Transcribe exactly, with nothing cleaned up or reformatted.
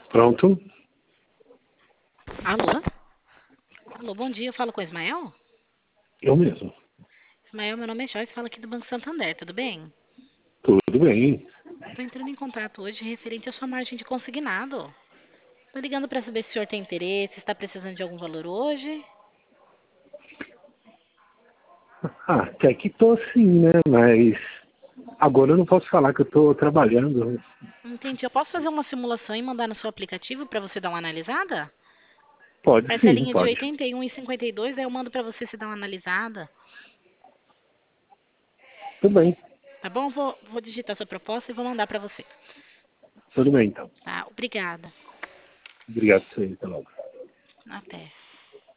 Pronto. Alô? Alô, bom dia, eu falo com o Ismael? Eu mesmo. Ismael, meu nome é Joyce, falo aqui do Banco Santander, tudo bem? Tudo bem. Estou entrando em contato hoje referente à sua margem de consignado. Estou ligando para saber se o senhor tem interesse, está precisando de algum valor hoje. Ah, até que tô sim, né? Mas agora eu não posso falar que eu tô trabalhando. Entendi, eu posso fazer uma simulação e mandar no seu aplicativo para você dar uma analisada? Pode sim, Parcelinha de pode. oitenta e um e cinquenta e dois, aí eu mando para você se dar uma analisada. Tudo bem. Tá bom? Vou, vou digitar sua proposta e vou mandar para você. Tudo bem, então. Tá, obrigada. Obrigado por você. Até logo. Até.